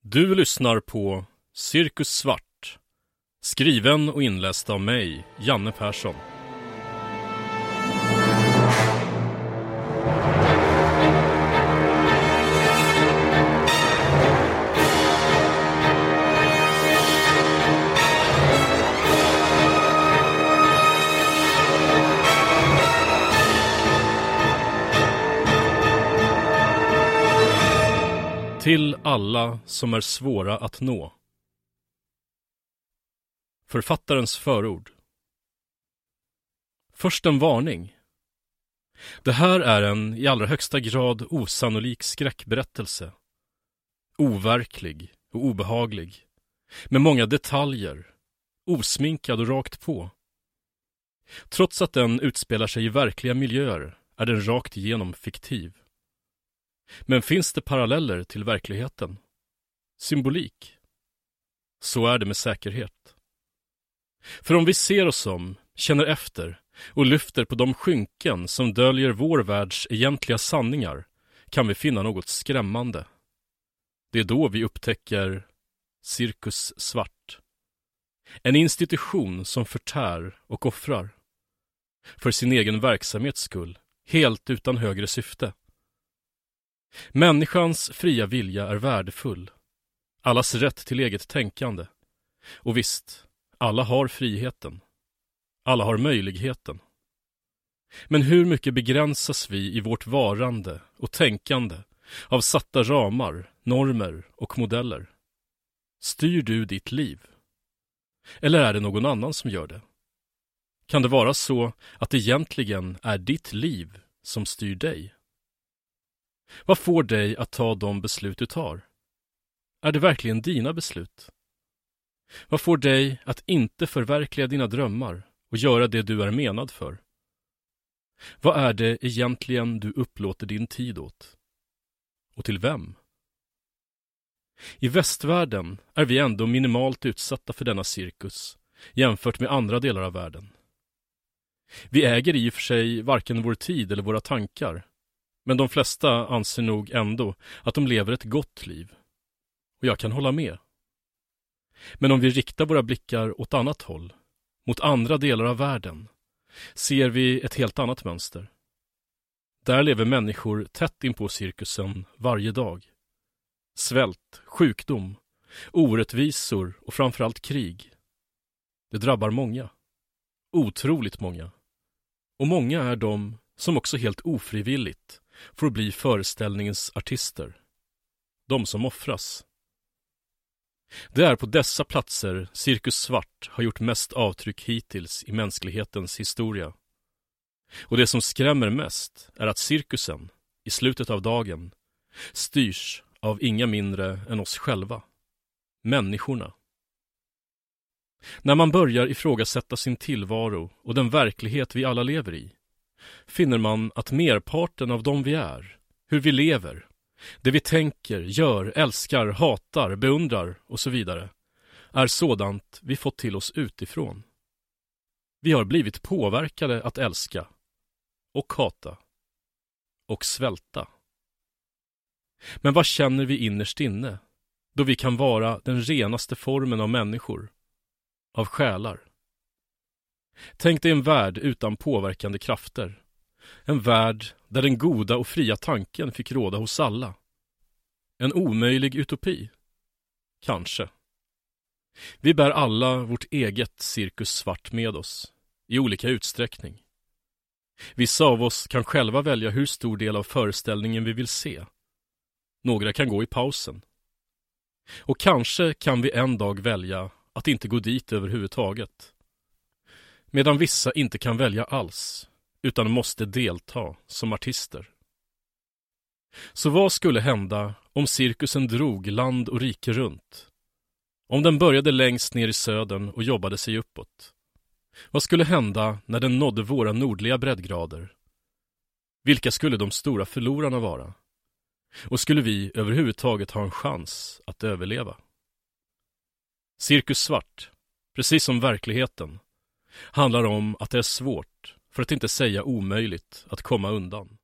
Du lyssnar på Cirkus Svart, skriven och inläst av mig, Janne Persson. Till alla som är svåra att nå. Författarens förord. Först en varning. Det här är en i allra högsta grad osannolik skräckberättelse. Overklig och obehaglig. Med många detaljer. Osminkad och rakt på. Trots att den utspelar sig i verkliga miljöer är den rakt igenom fiktiv. Men finns det paralleller till verkligheten? Symbolik? Så är det med säkerhet. För om vi ser oss om, känner efter och lyfter på de skynken som döljer vår världs egentliga sanningar kan vi finna något skrämmande. Det är då vi upptäcker Cirkus Svart. En institution som förtär och offrar. För sin egen verksamhets skull, helt utan högre syfte. Människans fria vilja är värdefull. Allas rätt till eget tänkande. Och visst, alla har friheten. Alla har möjligheten. Men hur mycket begränsas vi i vårt varande och tänkande av satta ramar, normer och modeller? Styr du ditt liv? Eller är det någon annan som gör det? Kan det vara så att det egentligen är ditt liv som styr dig? Vad får dig att ta de beslut du tar? Är det verkligen dina beslut? Vad får dig att inte förverkliga dina drömmar och göra det du är menad för? Vad är det egentligen du upplåter din tid åt? Och till vem? I västvärlden är vi ändå minimalt utsatta för denna cirkus jämfört med andra delar av världen. Vi äger i och för sig varken vår tid eller våra tankar. Men de flesta anser nog ändå att de lever ett gott liv. Och jag kan hålla med. Men om vi riktar våra blickar åt annat håll, mot andra delar av världen, ser vi ett helt annat mönster. Där lever människor tätt in på cirkusen varje dag. Svält, sjukdom, orättvisor och framförallt krig. Det drabbar många. Otroligt många. Och många är de som också helt ofrivilligt får bli föreställningens artister. De som offras. Det är på dessa platser Cirkus Svart har gjort mest avtryck hittills i mänsklighetens historia. Och det som skrämmer mest är att cirkusen, i slutet av dagen, styrs av inga mindre än oss själva. Människorna. När man börjar ifrågasätta sin tillvaro och den verklighet vi alla lever i, finner man att merparten av dem vi är, hur vi lever, det vi tänker, gör, älskar, hatar, beundrar och så vidare, är sådant vi fått till oss utifrån. Vi har blivit påverkade att älska och hata och svälta. Men vad känner vi innerst inne då vi kan vara den renaste formen av människor, av själar? Tänk dig en värld utan påverkande krafter. En värld där den goda och fria tanken fick råda hos alla. En omöjlig utopi? Kanske. Vi bär alla vårt eget Cirkus Svart med oss, i olika utsträckning. Vissa av oss kan själva välja hur stor del av föreställningen vi vill se. Några kan gå i pausen. Och kanske kan vi en dag välja att inte gå dit överhuvudtaget. Medan vissa inte kan välja alls, utan måste delta som artister. Så vad skulle hända om cirkusen drog land och rike runt? Om den började längst ner i södern och jobbade sig uppåt? Vad skulle hända när den nådde våra nordliga breddgrader? Vilka skulle de stora förlorarna vara? Och skulle vi överhuvudtaget ha en chans att överleva? Cirkus Svart, precis som verkligheten, handlar om att det är svårt, för att inte säga omöjligt, att komma undan.